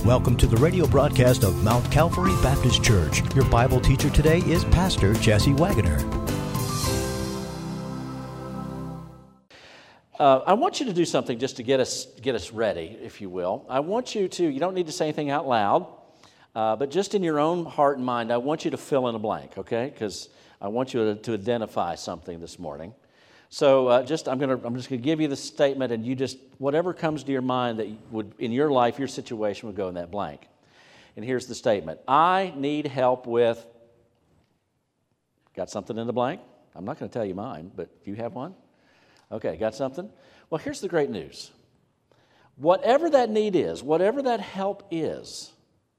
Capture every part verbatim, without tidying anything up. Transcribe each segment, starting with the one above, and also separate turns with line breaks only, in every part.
Welcome to the radio broadcast of Mount Calvary Baptist Church. Your Bible teacher today is Pastor Jesse Wagoner.
Uh, I want you to do something just to get us get us ready, if you will. I want you to, you don't need to say anything out loud, uh, but just in your own heart and mind, I want you to fill in a blank, okay? Because I want you to, to identify something this morning. So uh, just I'm gonna I'm just gonna give you the statement, and you just whatever comes to your mind that would in your life, your situation would go in that blank. And here's the statement: I need help with. Got something in the blank? I'm not going to tell you mine, but do you have one? Okay, got something? Well, here's the great news. Whatever that need is, whatever that help is,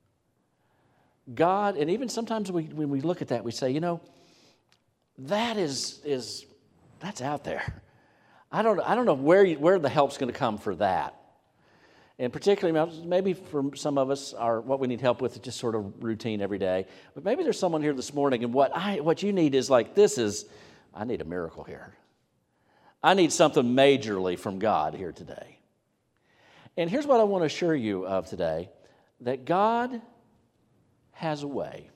God, and even sometimes we, when we look at that, we say, you know, that is is. That's out there. I don't, I don't know where you, where the help's going to come for that. And particularly, maybe for some of us, our, what we need help with is just sort of routine every day. But maybe there's someone here this morning, and what I what you need is like, this is, I need a miracle here. I need something majorly from God here today. And here's what I want to assure you of today, that God has a way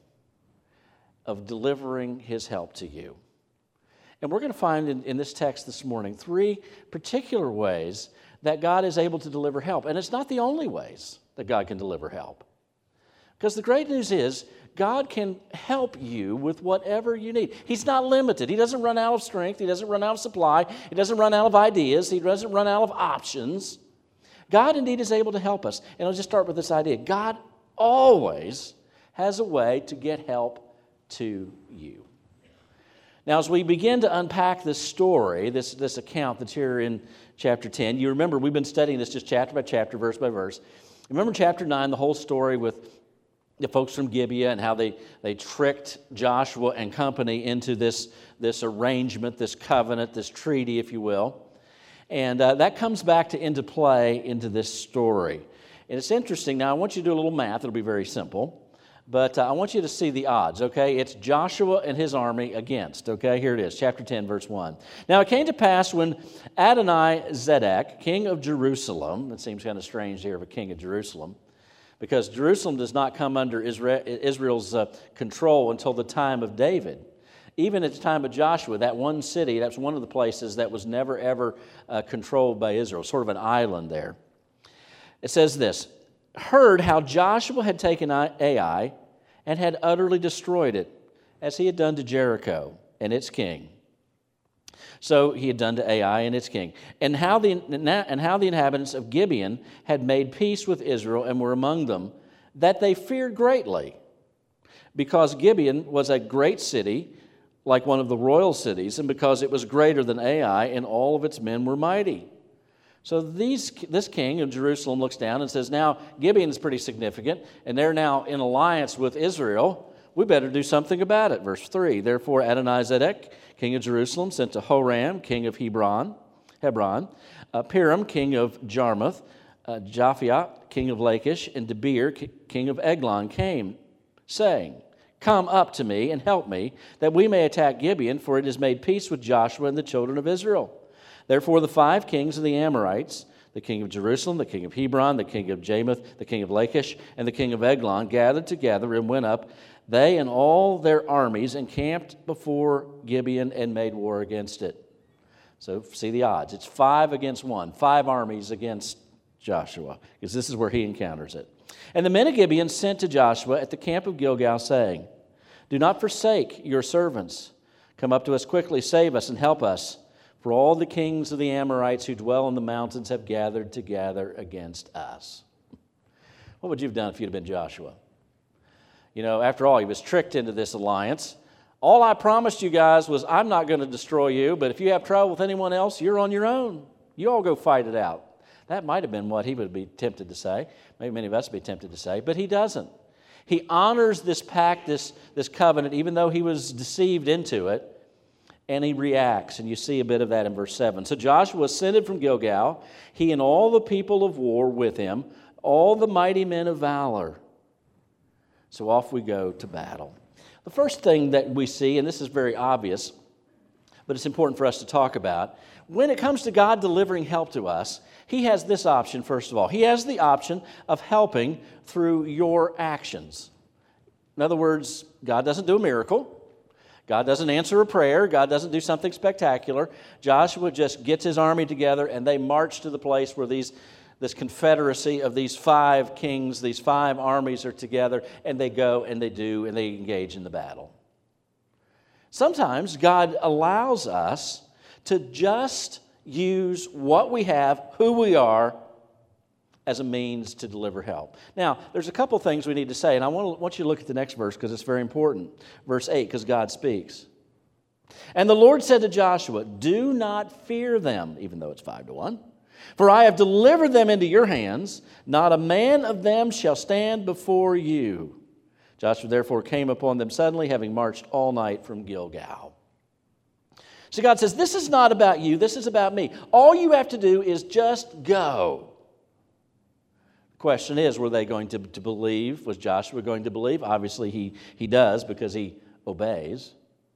of delivering His help to you. And we're going to find in, in this text this morning three particular ways that God is able to deliver help. And it's not the only ways that God can deliver help. Because the great news is, God can help you with whatever you need. He's not limited. He doesn't run out of strength. He doesn't run out of supply. He doesn't run out of ideas. He doesn't run out of options. God indeed is able to help us. And I'll just start with this idea. God always has a way to get help to you. Now, as we begin to unpack this story, this, this account that's here in chapter ten, you remember we've been studying this just chapter by chapter, verse by verse. Remember chapter nine, the whole story with the folks from Gibeah and how they, they tricked Joshua and company into this, this arrangement, this covenant, this treaty, if you will. And uh, that comes back to into play into this story. And it's interesting. Now, I want you to do a little math. It'll be very simple. But uh, I want you to see the odds, okay? It's Joshua and his army against, okay? Here it is, chapter ten, verse one. Now it came to pass when Adoni-Zedek, king of Jerusalem, it seems kind of strange to hear of a king of Jerusalem, because Jerusalem does not come under Israel's uh, control until the time of David. Even at the time of Joshua, that one city, that's one of the places that was never, ever uh, controlled by Israel, sort of an island there. It says this: heard how Joshua had taken Ai and had utterly destroyed it, as he had done to Jericho and its king. So he had done to Ai and its king. And how the and how the inhabitants of Gibeon had made peace with Israel and were among them, that they feared greatly, because Gibeon was a great city, like one of the royal cities, and because it was greater than Ai, and all of its men were mighty. So these, this king of Jerusalem looks down and says, now Gibeon is pretty significant, and they're now in alliance with Israel. We better do something about it. Verse three, therefore Adoni-Zedek, king of Jerusalem, sent to Horam, king of Hebron, Hebron, uh, Piram, king of Jarmuth, uh, Japhia, king of Lachish, and Debir, king of Eglon, came, saying, come up to me and help me, that we may attack Gibeon, for it has made peace with Joshua and the children of Israel. Therefore the five kings of the Amorites, the king of Jerusalem, the king of Hebron, the king of Jarmuth, the king of Lachish, and the king of Eglon, gathered together and went up, they and all their armies, encamped before Gibeon and made war against it. So see the odds. It's five against one, five armies against Joshua, because this is where he encounters it. And the men of Gibeon sent to Joshua at the camp of Gilgal, saying, do not forsake your servants. Come up to us quickly, save us, and help us. For all the kings of the Amorites who dwell in the mountains have gathered together against us. What would you have done if you'd have been Joshua? You know, after all, he was tricked into this alliance. All I promised you guys was, I'm not going to destroy you, but if you have trouble with anyone else, you're on your own. You all go fight it out. That might have been what he would be tempted to say. Maybe many of us would be tempted to say, but he doesn't. He honors this pact, this, this covenant, even though he was deceived into it. And he reacts, and you see a bit of that in verse seven. So Joshua ascended from Gilgal, he and all the people of war with him, all the mighty men of valor. So off we go to battle. The first thing that we see, and this is very obvious, but it's important for us to talk about. When it comes to God delivering help to us, He has this option, first of all. He has the option of helping through your actions. In other words, God doesn't do a miracle. God doesn't answer a prayer. God doesn't do something spectacular. Joshua just gets his army together, and they march to the place where these, this confederacy of these five kings, these five armies are together, and they go and they do, and they engage in the battle. Sometimes God allows us to just use what we have, who we are, as a means to deliver help. Now, there's a couple things we need to say, and I want, to, want you to look at the next verse because it's very important. Verse eight, because God speaks. And the Lord said to Joshua, do not fear them, even though it's five to one. For I have delivered them into your hands. Not a man of them shall stand before you. Joshua therefore came upon them suddenly, having marched all night from Gilgal. So God says, this is not about you, this is about me. All you have to do is just go. Question is, were they going to, to believe? Was Joshua going to believe? Obviously, he, he does because he obeys.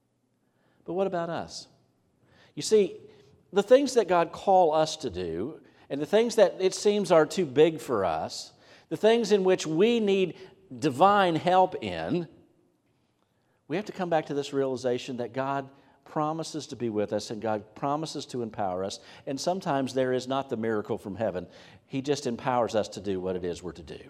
But what about us? You see, the things that God calls us to do, and the things that it seems are too big for us, the things in which we need divine help in, we have to come back to this realization that God promises to be with us and God promises to empower us. And sometimes there is not the miracle from heaven. He just empowers us to do what it is we're to do.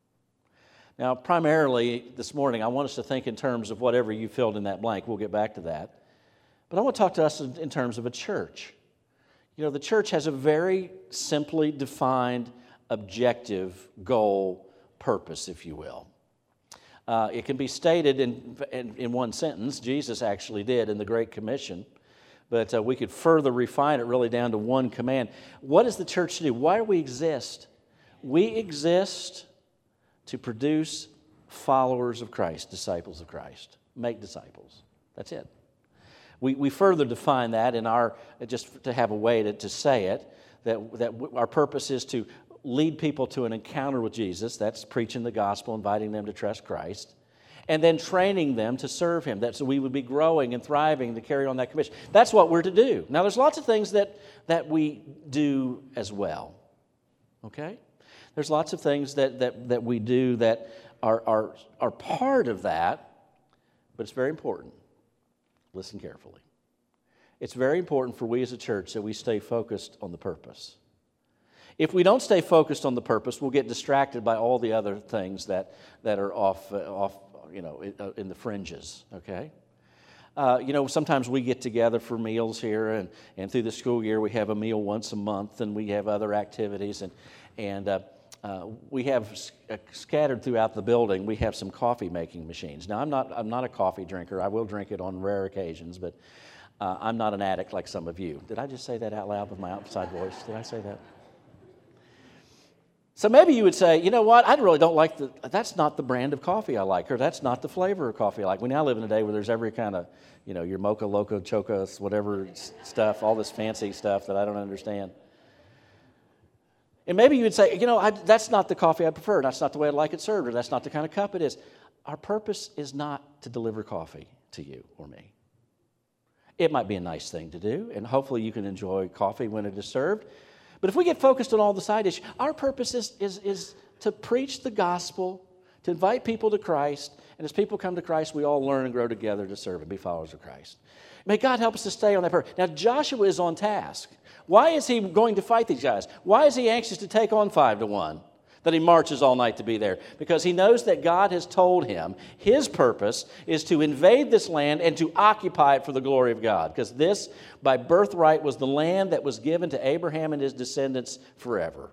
Now, primarily this morning, I want us to think in terms of whatever you filled in that blank. We'll get back to that. But I want to talk to us in, in terms of a church. You know, the church has a very simply defined, objective goal, purpose, if you will. Uh, it can be stated in, in, in one sentence. Jesus actually did in the Great Commission. But uh, we could further refine it really down to one command. What is the church to do? Why do we exist? We exist to produce followers of Christ, disciples of Christ. Make disciples. That's it. We, we further define that in our, just to have a way to, to say it, that, that our purpose is to lead people to an encounter with Jesus. That's preaching the gospel, inviting them to trust Christ, and then training them to serve Him. That so we would be growing and thriving to carry on that commission. That's what we're to do. Now, there's lots of things that, that we do as well. Okay? There's lots of things that, that, that we do that are, are, are part of that, but it's very important. Listen carefully. It's very important for we as a church that we stay focused on the purpose. If we don't stay focused on the purpose, we'll get distracted by all the other things that, that are off, uh, off, you know, in, uh, in the fringes, okay? Uh, you know, sometimes we get together for meals here, and, and through the school year we have a meal once a month, and we have other activities, and, and uh, uh, we have uh, scattered throughout the building, we have some coffee-making machines. Now, I'm not, I'm not a coffee drinker. I will drink it on rare occasions, but uh, I'm not an addict like some of you. Did I just say that out loud with my outside voice? Did I say that? So maybe you would say, you know what, I really don't like the, that's not the brand of coffee I like, or that's not the flavor of coffee I like. We now live in a day where there's every kind of, you know, your mocha, loco, chocos, whatever stuff, all this fancy stuff that I don't understand. And maybe you would say, you know, I, that's not the coffee I prefer, that's not the way I'd like it served, or that's not the kind of cup it is. Our purpose is not to deliver coffee to you or me. It might be a nice thing to do, and hopefully you can enjoy coffee when it is served. But if we get focused on all the side issues, our purpose is, is, is to preach the gospel, to invite people to Christ, and as people come to Christ, we all learn and grow together to serve and be followers of Christ. May God help us to stay on that purpose. Now, Joshua is on task. Why is he going to fight these guys? Why is he anxious to take on five to one? That he marches all night to be there? Because he knows that God has told him his purpose is to invade this land and to occupy it for the glory of God. Because this, by birthright, was the land that was given to Abraham and his descendants forever.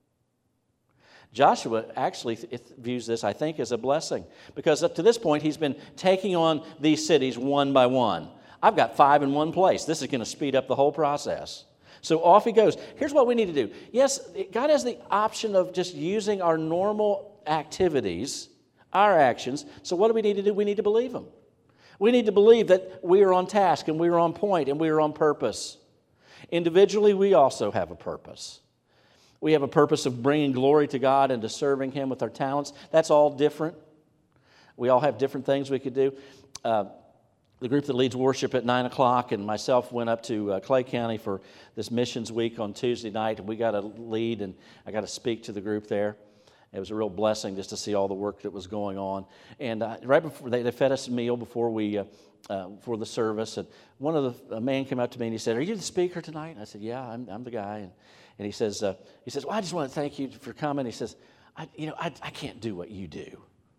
Joshua actually views this, I think, as a blessing. Because up to this point, he's been taking on these cities one by one. I've got five in one place. This is going to speed up the whole process. So off he goes. Here's what we need to do. Yes, God has the option of just using our normal activities, our actions. So what do we need to do? We need to believe Him. We need to believe that we are on task and we are on point and we are on purpose. Individually, we also have a purpose. We have a purpose of bringing glory to God and to serving Him with our talents. That's all different. We all have different things we could do. Uh, the group that leads worship at nine o'clock and myself went up to uh, Clay County for this missions week on Tuesday night, and we got a lead, and I got to speak to the group there. It was a real blessing just to see all the work that was going on. And uh, right before, they, they fed us a meal before we, uh, uh, for the service, and one of the, a man came up to me and he said, "Are you the speaker tonight?" And I said, "Yeah, I'm, I'm the guy." And, and he says, uh, he says, "Well, I just want to thank you for coming." He says, I, you know, I, I can't do what you do.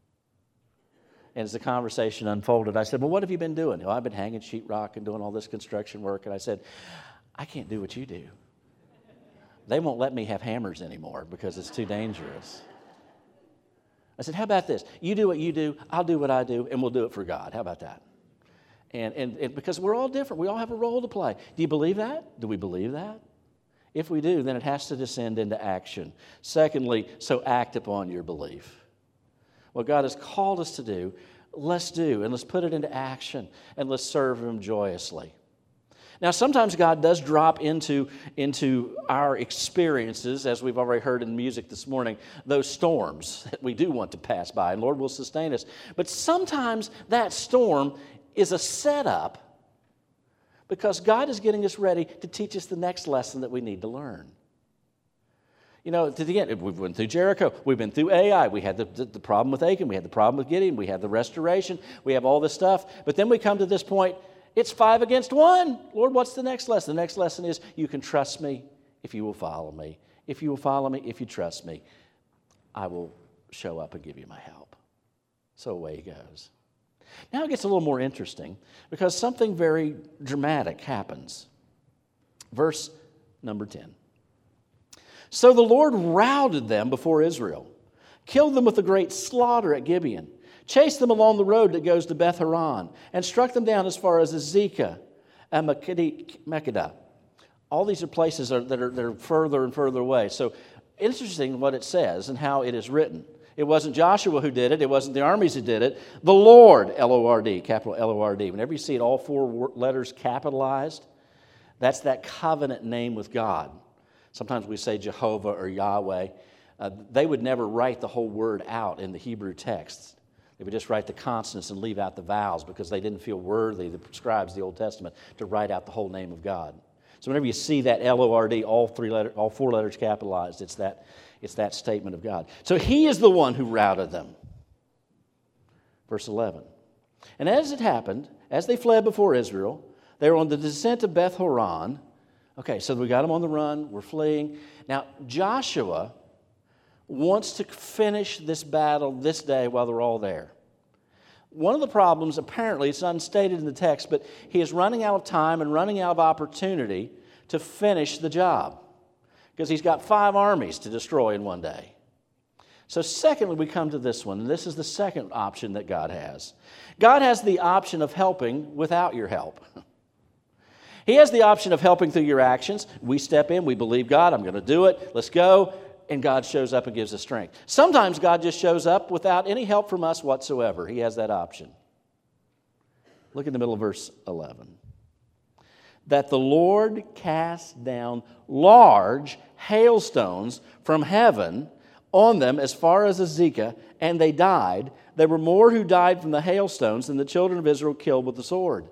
And as the conversation unfolded, I said, "Well, what have you been doing?" "Well, I've been hanging sheetrock and doing all this construction work." And I said, "I can't do what you do. They won't let me have hammers anymore because it's too dangerous." I said, "How about this? You do what you do, I'll do what I do, and we'll do it for God. How about that?" And, and, and because we're all different, we all have a role to play. Do you believe that? Do we believe that? If we do, then it has to descend into action. Secondly, so act upon your belief. What God has called us to do, let's do, and let's put it into action, and let's serve Him joyously. Now, sometimes God does drop into, into our experiences, as we've already heard in music this morning, those storms that we do want to pass by, and Lord will sustain us. But sometimes that storm is a setup because God is getting us ready to teach us the next lesson that we need to learn. You know, to the end, we've been through Jericho, we've been through Ai, we had the, the, the problem with Achan, we had the problem with Gideon, we had the restoration, we have all this stuff. But then we come to this point, it's five against one. Lord, what's the next lesson? The next lesson is you can trust me if you will follow me. If you will follow me, if you trust me, I will show up and give you my help. So away he goes. Now it gets a little more interesting because something very dramatic happens. Verse number ten. So the Lord routed them before Israel, killed them with a great slaughter at Gibeon, chased them along the road that goes to Beth Horon, and struck them down as far as Azekah and Makkedah. All these are places that are, that are further and further away. So interesting what it says and how it is written. It wasn't Joshua who did it. It wasn't the armies who did it. The Lord, L O R D, capital L O R D. Whenever you see it, all four letters capitalized, that's that covenant name with God. Sometimes we say Jehovah or Yahweh. Uh, they would never write the whole word out in the Hebrew text. They would just write the consonants and leave out the vowels because they didn't feel worthy, the scribes of the Old Testament, to write out the whole name of God. So whenever you see that L O R D, all three letter, all four letters capitalized, it's that, it's that statement of God. So He is the one who routed them. Verse eleven. And as it happened, as they fled before Israel, they were on the descent of Beth Horon. Okay, so we got them on the run, we're fleeing. Now, Joshua wants to finish this battle this day while they're all there. One of the problems, apparently, it's unstated in the text, but he is running out of time and running out of opportunity to finish the job because he's got five armies to destroy in one day. So secondly, we come to this one, and this is the second option that God has. God has the option of helping without your help. He has the option of helping through your actions. We step in, we believe God, I'm going to do it, let's go. And God shows up and gives us strength. Sometimes God just shows up without any help from us whatsoever. He has that option. Look in the middle of verse eleven. That the Lord cast down large hailstones from heaven on them as far as Azekah, and they died. There were more who died from the hailstones than the children of Israel killed with the sword.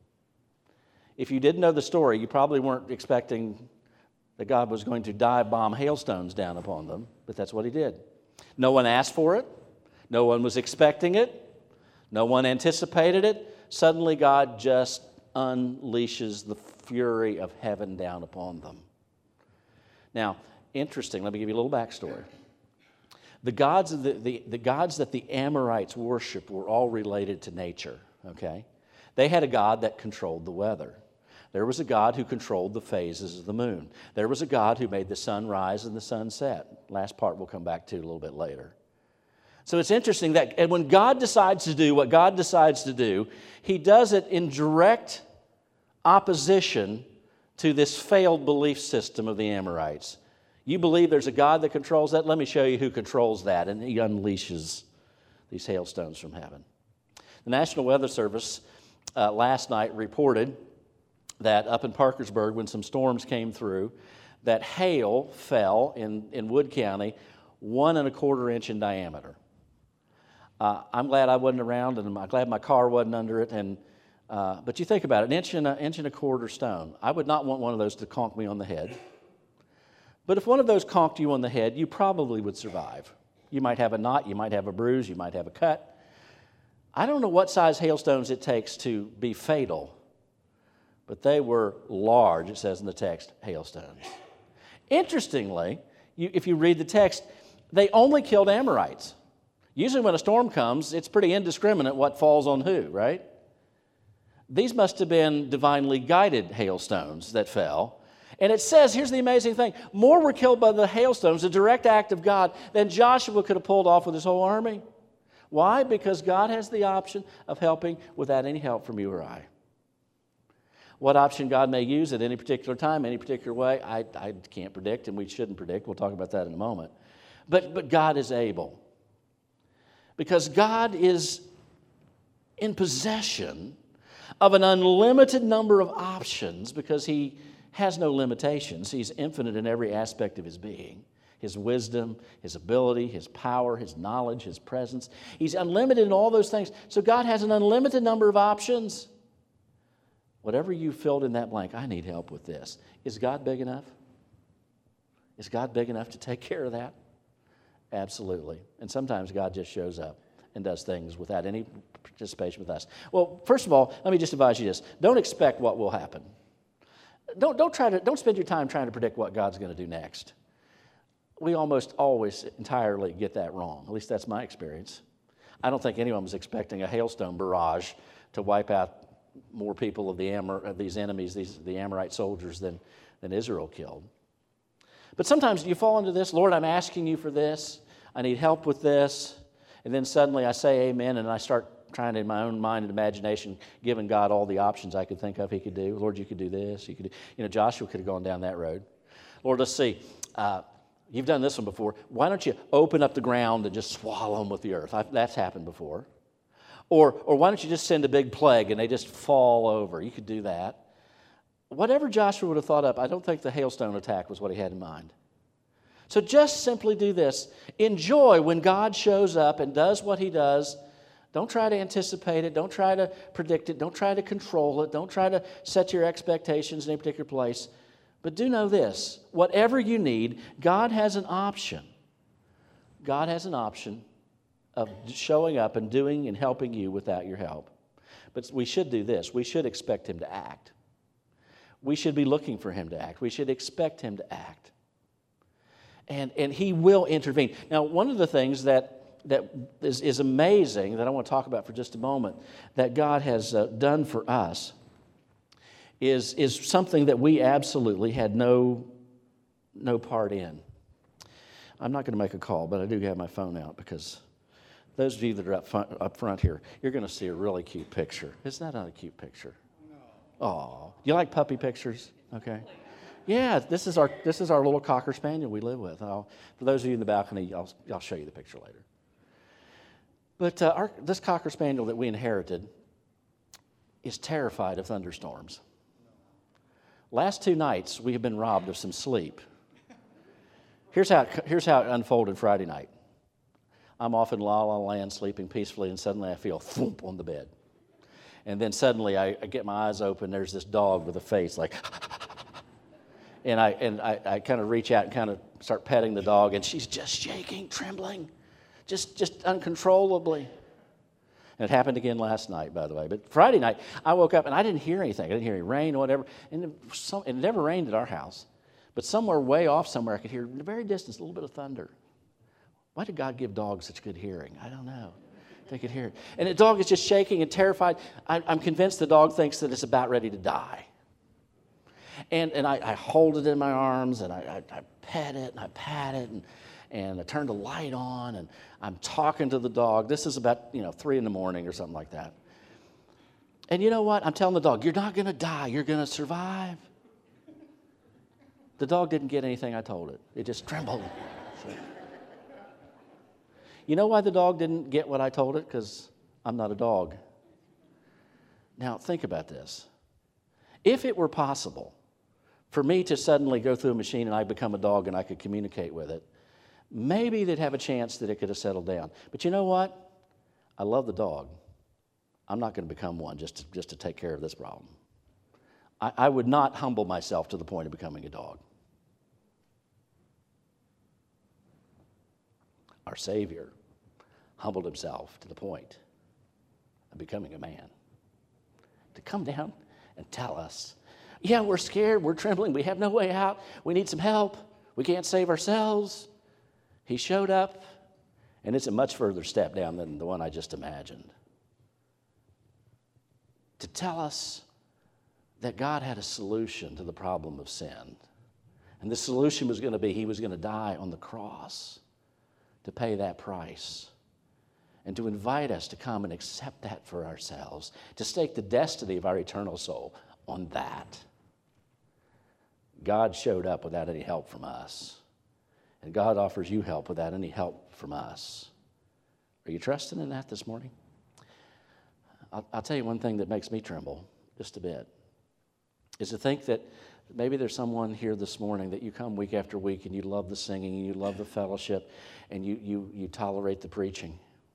If you didn't know the story, you probably weren't expecting that God was going to dive bomb hailstones down upon them, but that's what He did. No one asked for it. No one was expecting it. No one anticipated it. Suddenly God just unleashes the fury of heaven down upon them. Now, interesting, let me give you a little backstory. The gods, of the, the, the gods that the Amorites worshiped were all related to nature, okay? They had a God that controlled the weather. There was a God who controlled the phases of the moon. There was a God who made the sun rise and the sun set. Last part we'll come back to a little bit later. So it's interesting that and when God decides to do what God decides to do, He does it in direct opposition to this failed belief system of the Amorites. You believe there's a God that controls that? Let me show you who controls that. And He unleashes these hailstones from heaven. The National Weather Service uh, last night reported that up in Parkersburg, when some storms came through, that hail fell in, in Wood County one and a quarter inch in diameter. Uh, I'm glad I wasn't around, and I'm glad my car wasn't under it, and Uh, but you think about it, an inch and an inch and a quarter stone. I would not want one of those to conk me on the head. But if one of those conked you on the head, you probably would survive. You might have a knot, you might have a bruise, you might have a cut. I don't know what size hailstones it takes to be fatal, but they were large, it says in the text, hailstones. Interestingly, you, if you read the text, they only killed Amorites. Usually when a storm comes, it's pretty indiscriminate what falls on who, right? These must have been divinely guided hailstones that fell. And it says, here's the amazing thing, more were killed by the hailstones, a direct act of God, than Joshua could have pulled off with his whole army. Why? Because God has the option of helping without any help from you or I. What option God may use at any particular time, any particular way, I, I can't predict, and we shouldn't predict. We'll talk about that in a moment. But, but God is able. Because God is in possession of an unlimited number of options because He has no limitations. He's infinite in every aspect of His being. His wisdom, His ability, His power, His knowledge, His presence. He's unlimited in all those things. So God has an unlimited number of options. Whatever you filled in that blank, I need help with this. Is God big enough? Is God big enough to take care of that? Absolutely. And sometimes God just shows up and does things without any participation with us. Well, first of all, let me just advise you this. Don't expect what will happen. Don't, don't, try to, don't spend your time trying to predict what God's going to do next. We almost always entirely get that wrong. At least that's my experience. I don't think anyone was expecting a hailstone barrage to wipe out more people of the Amor, these enemies, these the Amorite soldiers, than, than Israel killed. But sometimes you fall into this, Lord, I'm asking you for this. I need help with this. And then suddenly I say amen, and I start trying to, in my own mind and imagination, giving God all the options I could think of He could do. Lord, you could do this. You could do, you know, Joshua could have gone down that road. Lord, let's see. Uh, you've done this one before. Why don't you open up the ground and just swallow them with the earth? I've, that's happened before. Or, or why don't you just send a big plague and they just fall over? You could do that. Whatever Joshua would have thought up, I don't think the hailstone attack was what he had in mind. So just simply do this. Enjoy when God shows up and does what He does. Don't try to anticipate it. Don't try to predict it. Don't try to control it. Don't try to set your expectations in a particular place. But do know this. Whatever you need, God has an option. God has an option of showing up and doing and helping you without your help. But we should do this. We should expect Him to act. We should be looking for Him to act. We should expect Him to act. And, and He will intervene. Now, one of the things that that is, is amazing, that I want to talk about for just a moment, that God has uh, done for us is, is something that we absolutely had no, no part in. I'm not going to make a call, but I do have my phone out because those of you that are up front, up front here, you're going to see a really cute picture. Isn't that not a cute picture? No. Oh, you like puppy pictures? Okay. Yeah, this is our this is our little Cocker Spaniel we live with. I'll, for those of you in the balcony, I'll, I'll show you the picture later. But uh, our, this Cocker Spaniel that we inherited is terrified of thunderstorms. Last two nights, we have been robbed of some sleep. Here's how it, here's how it unfolded Friday night. I'm off in La La Land sleeping peacefully, and suddenly I feel thump on the bed. And then suddenly I, I get my eyes open, there's this dog with a face like, and I and I, I kind of reach out and kind of start petting the dog, and she's just shaking, trembling. Just, just uncontrollably. And it happened again last night, by the way. But Friday night, I woke up and I didn't hear anything. I didn't hear any rain or whatever. And it, some, it never rained at our house. But somewhere way off somewhere, I could hear in the very distance a little bit of thunder. Why did God give dogs such good hearing? I don't know. They could hear it. And the dog is just shaking and terrified. I, I'm convinced the dog thinks that it's about ready to die. And, and I, I hold it in my arms, and I, I, I pet it, and I pat it, and And I turned the light on, and I'm talking to the dog. This is about, you know, three in the morning or something like that. And you know what? I'm telling the dog, you're not going to die. You're going to survive. The dog didn't get anything I told it. It just trembled. You know why the dog didn't get what I told it? Because I'm not a dog. Now, think about this. If it were possible for me to suddenly go through a machine and I become a dog and I could communicate with it, maybe they'd have a chance that it could have settled down. But you know what? I love the dog. I'm not going to become one just to, just to take care of this problem. I, I would not humble myself to the point of becoming a dog. Our Savior humbled himself to the point of becoming a man. To come down and tell us, yeah, we're scared, we're trembling, we have no way out, we need some help, we can't save ourselves. He showed up, and it's a much further step down than the one I just imagined. To tell us that God had a solution to the problem of sin. And the solution was going to be he was going to die on the cross to pay that price. And to invite us to come and accept that for ourselves, to stake the destiny of our eternal soul on that. God showed up without any help from us. And God offers you help without any help from us. Are you trusting in that this morning? I'll, I'll tell you one thing that makes me tremble just a bit, is to think that maybe there's someone here this morning that you come week after week and you love the singing and you love the fellowship and you, you, you tolerate the preaching.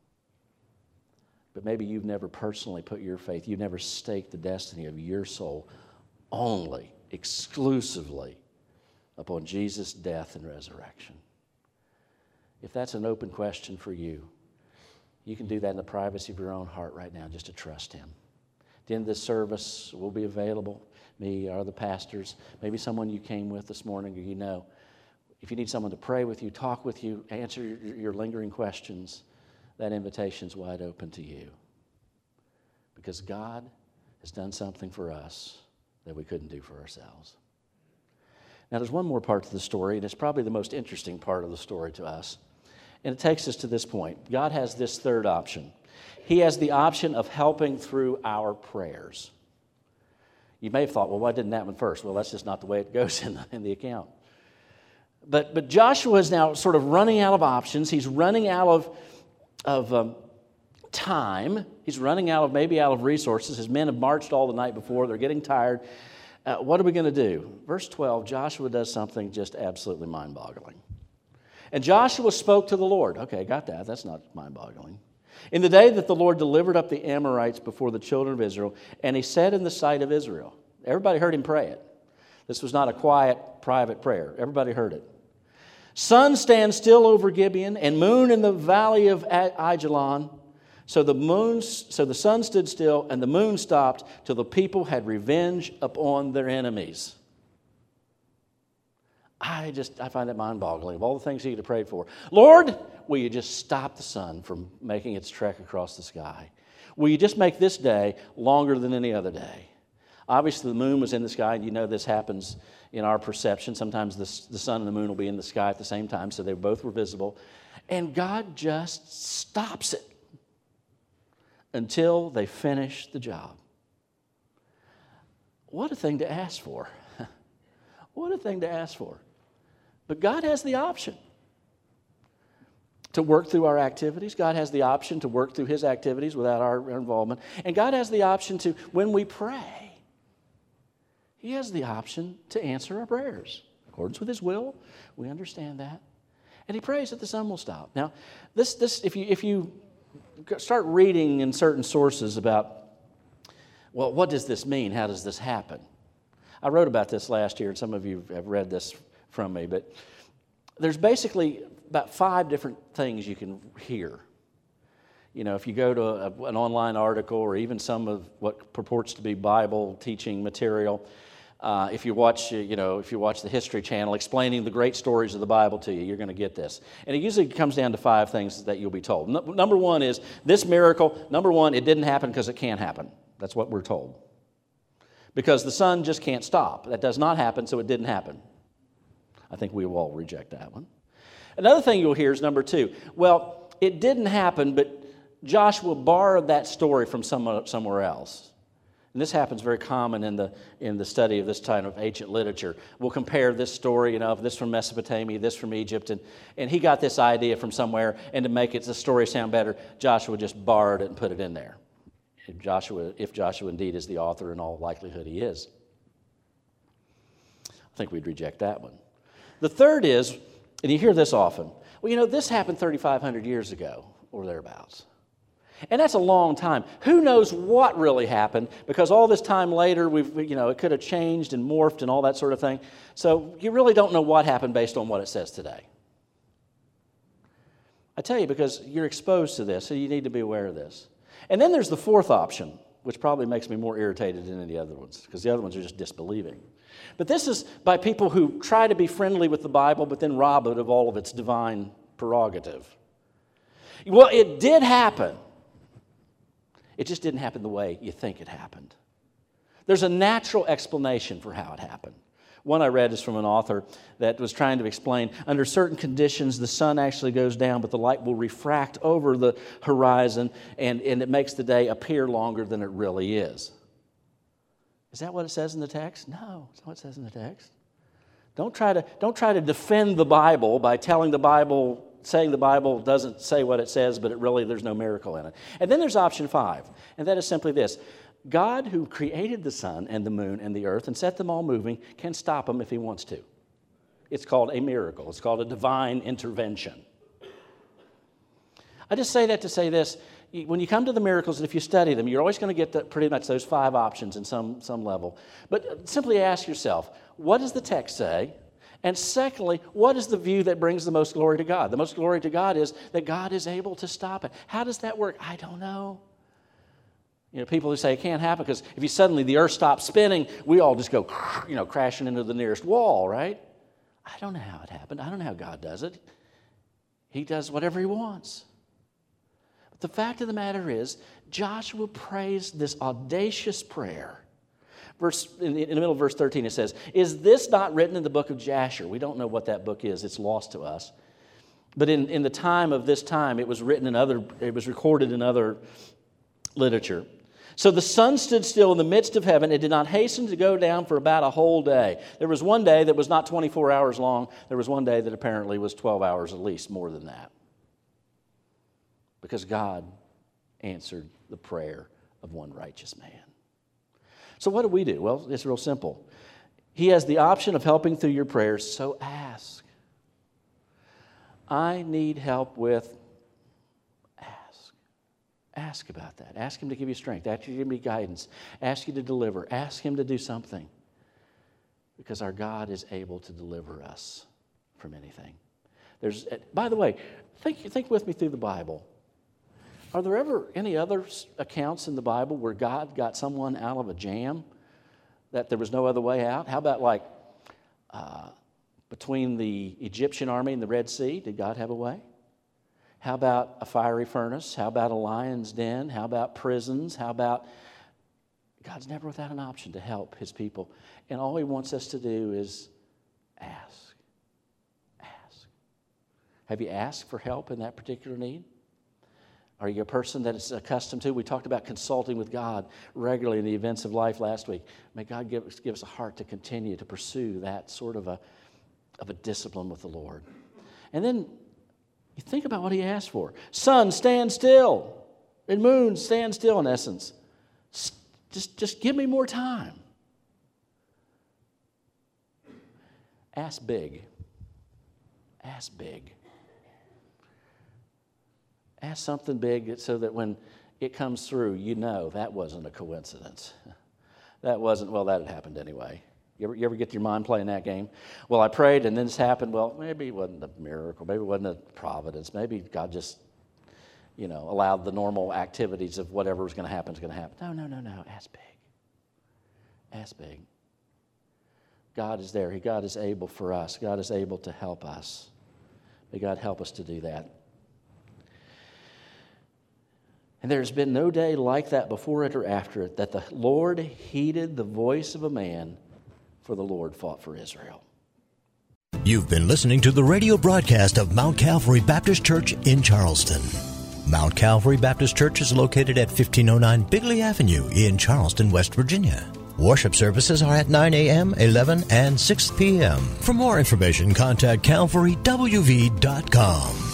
But maybe you've never personally put your faith, you've never staked the destiny of your soul only, exclusively upon Jesus' death and resurrection. If that's an open question for you, you can do that in the privacy of your own heart right now, just to trust him. At the end of this service, we'll be available, me or the pastors, maybe someone you came with this morning or you know. If you need someone to pray with you, talk with you, answer your, your lingering questions, that invitation's wide open to you. Because God has done something for us that we couldn't do for ourselves. Now, there's one more part to the story, and it's probably the most interesting part of the story to us. And it takes us to this point. God has this third option. He has the option of helping through our prayers. You may have thought, well, why didn't that one first? Well, that's just not the way it goes in the, in the account. But, but Joshua is now sort of running out of options. He's running out of of um, time. He's running out of, maybe out of resources. His men have marched all the night before. They're getting tired. Uh, what are we going to do? Verse twelve, Joshua does something just absolutely mind-boggling. And Joshua spoke to the Lord. Okay, got that. That's not mind-boggling. In the day that the Lord delivered up the Amorites before the children of Israel, and he said in the sight of Israel. Everybody heard him pray it. This was not a quiet, private prayer. Everybody heard it. Sun stands still over Gibeon, and moon in the valley of Ajalon. So the moon, so the sun stood still, and the moon stopped till the people had revenge upon their enemies. I just, I find that mind-boggling. Of all the things he could have prayed for. Lord, will you just stop the sun from making its trek across the sky? Will you just make this day longer than any other day? Obviously, the moon was in the sky, and you know this happens in our perception. Sometimes the, the sun and the moon will be in the sky at the same time, so they both were visible. And God just stops it until they finish the job. What a thing to ask for. What a thing to ask for. But God has the option to work through our activities. God has the option to work through his activities without our involvement. And God has the option to, when we pray, he has the option to answer our prayers. In accordance with his will, we understand that. And he prays that the sun will stop. Now, this, this, if you, if you start reading in certain sources about, well, what does this mean? How does this happen? I wrote about this last year, and some of you have read this from me, but there's basically about five different things you can hear. You know, if you go to a, an online article or even some of what purports to be Bible teaching material, uh, if you watch, you know, if you watch the History Channel explaining the great stories of the Bible to you, you're going to get this. And it usually comes down to five things that you'll be told. No, number one is this miracle. Number one, it didn't happen because it can't happen. That's what we're told. Because the sun just can't stop. That does not happen, so it didn't happen. I think we will all reject that one. Another thing you'll hear is number two. Well, it didn't happen, but Joshua borrowed that story from some, somewhere else. And this happens very common in the in the study of this kind of ancient literature. We'll compare this story, you know, this from Mesopotamia, this from Egypt, and, and he got this idea from somewhere, and to make it the story sound better, Joshua just borrowed it and put it in there. If Joshua, if Joshua indeed is the author, in all likelihood he is. I think we'd reject that one. The third is, and you hear this often, well, you know, this happened thirty-five hundred years ago, or thereabouts. And that's a long time. Who knows what really happened? Because all this time later, we've you know it could have changed and morphed and all that sort of thing. So you really don't know what happened based on what it says today. I tell you, because you're exposed to this, so you need to be aware of this. And then there's the fourth option, which probably makes me more irritated than any other ones, because the other ones are just disbelieving. But this is by people who try to be friendly with the Bible, but then rob it of all of its divine prerogative. Well, it did happen. It just didn't happen the way you think it happened. There's a natural explanation for how it happened. One I read is from an author that was trying to explain, under certain conditions, the sun actually goes down, but the light will refract over the horizon, and, and it makes the day appear longer than it really is. Is that what it says in the text? No, it's not what it says in the text. Don't try to, don't try to defend the Bible by telling the Bible, saying the Bible doesn't say what it says, but it really, there's no miracle in it. And then there's option five, and that is simply this. God, who created the sun and the moon and the earth and set them all moving, can stop them if he wants to. It's called a miracle. It's called a divine intervention. I just say that to say this. When you come to the miracles, if you study them, you're always going to get the, pretty much those five options in some, some level. But simply ask yourself, what does the text say? And secondly, what is the view that brings the most glory to God? The most glory to God is that God is able to stop it. How does that work? I don't know. You know, people who say it can't happen because if you suddenly the earth stops spinning, we all just go, you know, crashing into the nearest wall, right? I don't know how it happened. I don't know how God does it. He does whatever he wants. But the fact of the matter is, Joshua prays this audacious prayer. Verse, in the, in the middle of verse thirteen, it says, "Is this not written in the book of Jasher?" We don't know what that book is. It's lost to us. But in, in the time of this time, it was written in other, it was recorded in other literature. So the sun stood still in the midst of heaven. It did not hasten to go down for about a whole day. There was one day that was not twenty-four hours long. There was one day that apparently was twelve hours at least, more than that. Because God answered the prayer of one righteous man. So what do we do? Well, it's real simple. He has the option of helping through your prayers, so ask. I need help with Ask about that. Ask him to give you strength. Ask him to give you guidance. Ask you to deliver. Ask him to do something. Because our God is able to deliver us from anything. There's, by the way, think, think with me through the Bible. Are there ever any other accounts in the Bible where God got someone out of a jam that there was no other way out? How about like uh, between the Egyptian army and the Red Sea? Did God have a way? How about a fiery furnace? How about a lion's den? How about prisons? How about... God's never without an option to help his people. And all he wants us to do is ask. Ask. Have you asked for help in that particular need? Are you a person that is accustomed to? We talked about consulting with God regularly in the events of life last week. May God give us, give us a heart to continue to pursue that sort of a, of a discipline with the Lord. And then you think about what he asked for. Sun, stand still. And moon, stand still in essence. Just, just give me more time. Ask big. Ask big. Ask something big so that when it comes through, you know that wasn't a coincidence. That wasn't, well, that had happened anyway. You ever, you ever get your mind playing that game? Well, I prayed and then this happened. Well, maybe it wasn't a miracle. Maybe it wasn't a providence. Maybe God just, you know, allowed the normal activities of whatever was going to happen is going to happen. No, no, no, no. Ask big. Ask big. God is there. God is able for us. God is able to help us. May God help us to do that. And there's been no day like that before it or after it that the Lord heeded the voice of a man, for the Lord fought for Israel.
You've been listening to the radio broadcast of Mount Calvary Baptist Church in Charleston. Mount Calvary Baptist Church is located at fifteen oh nine Bigley Avenue in Charleston, West Virginia. Worship services are at nine a.m., eleven, and six p.m. For more information, contact calvary w v dot com.